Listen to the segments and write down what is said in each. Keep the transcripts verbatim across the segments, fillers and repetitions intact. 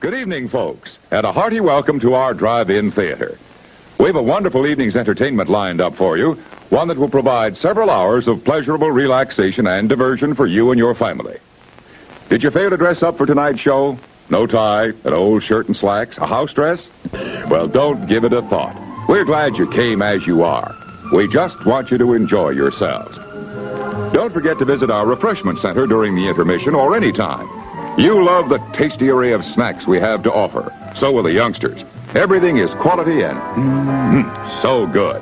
Good evening, folks, and a hearty welcome to our drive-in theater. We have a wonderful evening's entertainment lined up for you, one that will provide several hours of pleasurable relaxation and diversion for you and your family. Did you fail to dress up for tonight's show? No tie, an old shirt and slacks, a house dress? Well, don't give it a thought. We're glad you came as you are. We just want you to enjoy yourselves. Don't forget to visit our refreshment center during the intermission or any time. You love the tasty array of snacks we have to offer. So will the youngsters. Everything is quality and mm, so good.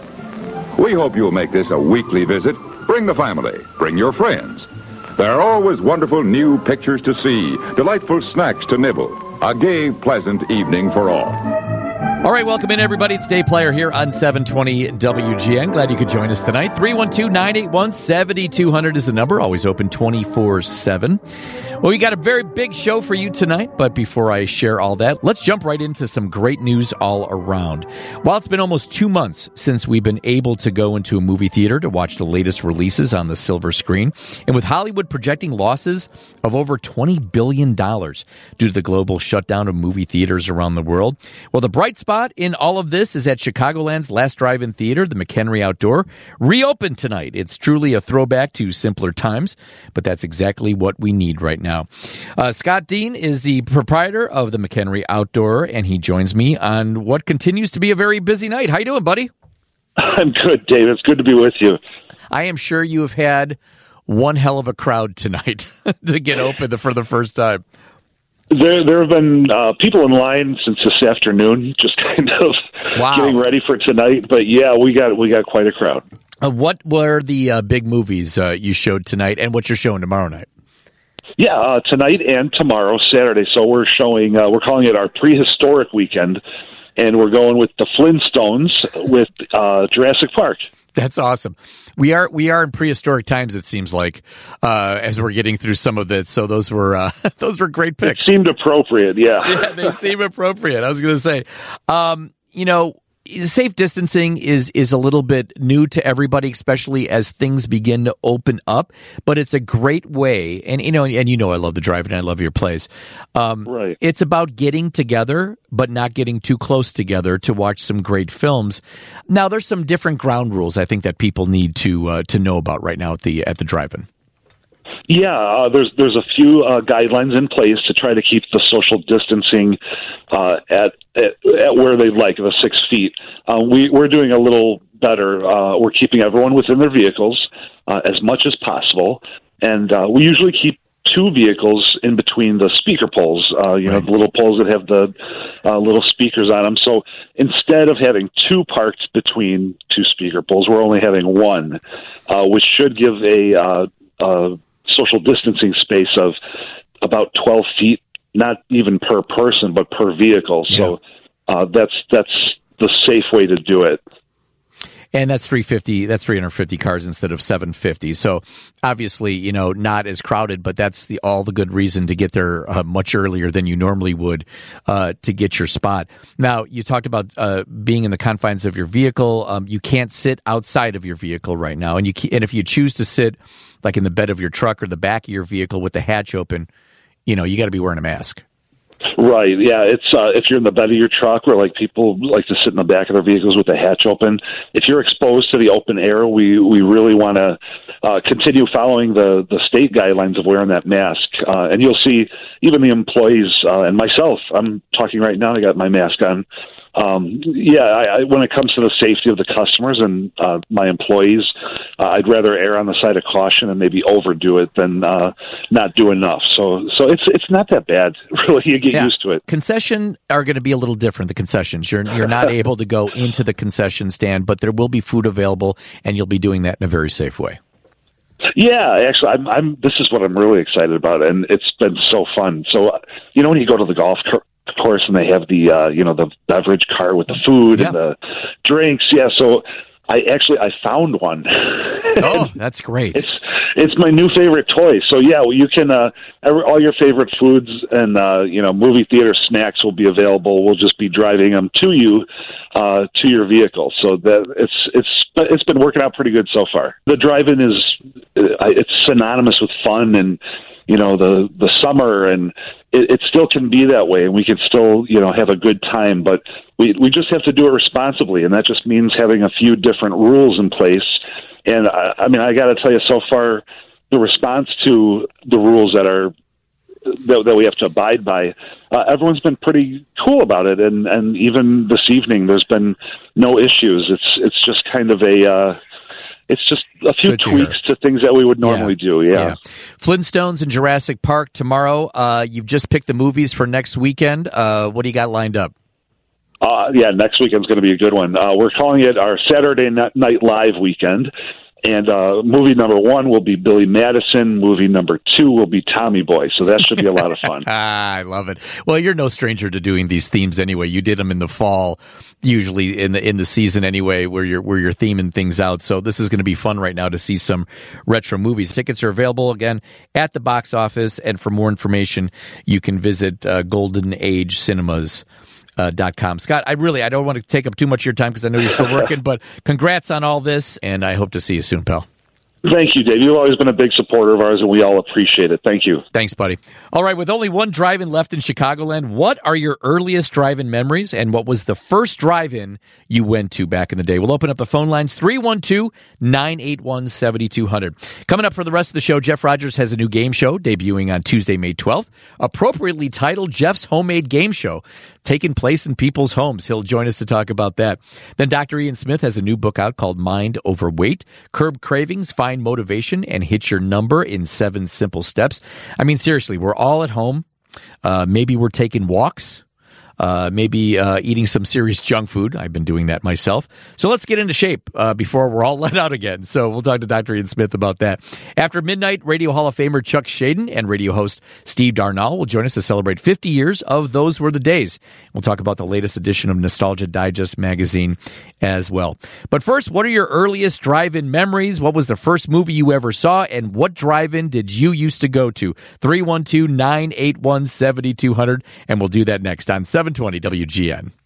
We hope you'll make this a weekly visit. Bring the family. Bring your friends. There are always wonderful new pictures to see, delightful snacks to nibble. A gay, pleasant evening for all. All right, welcome in, everybody. It's Dave Player here on seven twenty W G N. Glad you could join us tonight. three one two, nine eight one, seven two zero zero is the number. Always open twenty-four seven. Well, we got a very big show for you tonight, but before I share all that, let's jump right into some great news all around. While it's been almost two months since we've been able to go into a movie theater to watch the latest releases on the silver screen, and with Hollywood projecting losses of over twenty billion dollars due to the global shutdown of movie theaters around the world, well, the bright spot in all of this is at Chicagoland's last drive-in theater, the McHenry Outdoor, reopened tonight. It's truly a throwback to simpler times, but that's exactly what we need right now. Uh, Scott Dean is the proprietor of the McHenry Outdoor, and he joins me on what continues to be a very busy night. How you doing, buddy? I'm good, Dave. It's good to be with you. I am sure you have had one hell of a crowd tonight to get open for the first time. There, there have been uh, people in line since this afternoon, just kind of wow. getting ready for tonight. But yeah, we got we got quite a crowd. Uh, what were the uh, big movies uh, you showed tonight, and what you're showing tomorrow night? Yeah, uh, tonight and tomorrow, Saturday. So we're showing. Uh, we're calling it our prehistoric weekend, and we're going with the Flintstones with uh, Jurassic Park. That's awesome. We are we are in prehistoric times, it seems like, uh, as we're getting through some of it. So those were uh, those were great picks. It seemed appropriate, yeah. Yeah, they seem appropriate. I was going to say, um, you know, safe distancing is is a little bit new to everybody, especially as things begin to open up. But it's a great way, and you know, and you know, I love the drive, and I love your place. Um, right. It's about getting together, but not getting too close together to watch some great films. Now, there's some different ground rules I think that people need to uh, to know about right now at the at the drive-in. Yeah, uh, there's there's a few uh, guidelines in place to try to keep the social distancing uh, at, at at where they'd like, the six feet. Uh, we we're doing a little better. Uh, we're keeping everyone within their vehicles uh, as much as possible, and uh, we usually keep two vehicles in between the speaker poles. Uh, you right. know, the little poles that have the uh, little speakers on them. So instead of having two parked between two speaker poles, we're only having one, uh, which should give a uh, uh, social distancing space of about twelve feet, not even per person, but per vehicle. Yeah. So uh, that's that's the safe way to do it. And that's three fifty. That's three hundred fifty cars instead of seven fifty. So obviously, you know, not as crowded, but that's the all the good reason to get there uh, much earlier than you normally would uh, to get your spot. Now, you talked about uh, being in the confines of your vehicle. Um, you can't sit outside of your vehicle right now, and you can, and if you choose to sit like in the bed of your truck or the back of your vehicle with the hatch open, you know, you got to be wearing a mask. Right. Yeah. It's uh, if you're in the bed of your truck, or like people like to sit in the back of their vehicles with the hatch open. If you're exposed to the open air, we we really want to uh, continue following the the state guidelines of wearing that mask. Uh, and you'll see even the employees uh, and myself. I'm talking right now. I got my mask on. Um, yeah, I, I, when it comes to the safety of the customers and uh, my employees, uh, I'd rather err on the side of caution and maybe overdo it than uh, not do enough. So, so it's it's not that bad, really. You get yeah. used to it. Concession are going to be a little different. The concessions, you're you're not able to go into the concession stand, but there will be food available, and you'll be doing that in a very safe way. Yeah, actually, I'm, I'm. This is what I'm really excited about, and it's been so fun. So, you know, when you go to the golf course, of course, and they have the, uh, you know, the beverage cart with the food yep. and the drinks. Yeah. So I actually, I found one. Oh, that's great. It's, it's my new favorite toy. So yeah, well, you can, uh, every, all your favorite foods and, uh, you know, movie theater snacks will be available. We'll just be driving them to you, uh, to your vehicle. So that it's, it's, it's been working out pretty good so far. The drive-in is, uh, it's synonymous with fun, and you know, the, the summer, and it, it still can be that way, and we can still, you know, have a good time, but we, we just have to do it responsibly, and that just means having a few different rules in place. And I, I mean, I got to tell you, so far, the response to the rules that are that, that we have to abide by, uh, everyone's been pretty cool about it, and, and even this evening, there's been no issues. It's it's just kind of a uh, it's just a few Good to tweaks hear. to things that we would normally Yeah. do. Yeah. yeah. Flintstones and Jurassic Park tomorrow. Uh, you've just picked the movies for next weekend. Uh, what do you got lined up? Uh, yeah, next weekend's going to be a good one. Uh, we're calling it our Saturday Night Live weekend. And uh, movie number one will be Billy Madison. Movie number two will be Tommy Boy. So that should be a lot of fun. ah, I love it. Well, you're no stranger to doing these themes anyway. You did them in the fall, usually in the in the season anyway, where you're where you're theming things out. So this is going to be fun right now to see some retro movies. Tickets are available again at the box office, and for more information, you can visit uh, Golden Age Cinemas. Uh, dot com. Scott, I really, I don't want to take up too much of your time because I know you're still working, but congrats on all this, and I hope to see you soon, pal. Thank you, Dave. You've always been a big supporter of ours, and we all appreciate it. Thank you. Thanks, buddy. All right, with only one drive-in left in Chicagoland, what are your earliest drive-in memories, and what was the first drive-in you went to back in the day? We'll open up the phone lines, three one two, nine eight one, seven two zero zero. Coming up for the rest of the show, Jeff Rogers has a new game show debuting on Tuesday, May twelfth, appropriately titled Jeff's Homemade Game Show, taking place in people's homes. He'll join us to talk about that. Then Doctor Ian Smith has a new book out called Mind Over Weight, Curb Cravings, Find Motivation, and Hit Your Number in Seven Simple Steps. I mean, seriously, we're all at home. Uh, maybe we're taking walks. Uh, maybe uh, eating some serious junk food. I've been doing that myself. So let's get into shape uh, before we're all let out again. So we'll talk to Doctor Ian Smith about that. After midnight, Radio Hall of Famer Chuck Shaden and radio host Steve Darnall will join us to celebrate fifty years of Those Were the Days. We'll talk about the latest edition of Nostalgia Digest magazine as well. But first, what are your earliest drive-in memories? What was the first movie you ever saw? And what drive-in did you used to go to? three one two, nine eight one, seven two zero zero. And we'll do that next on seven twenty W G N.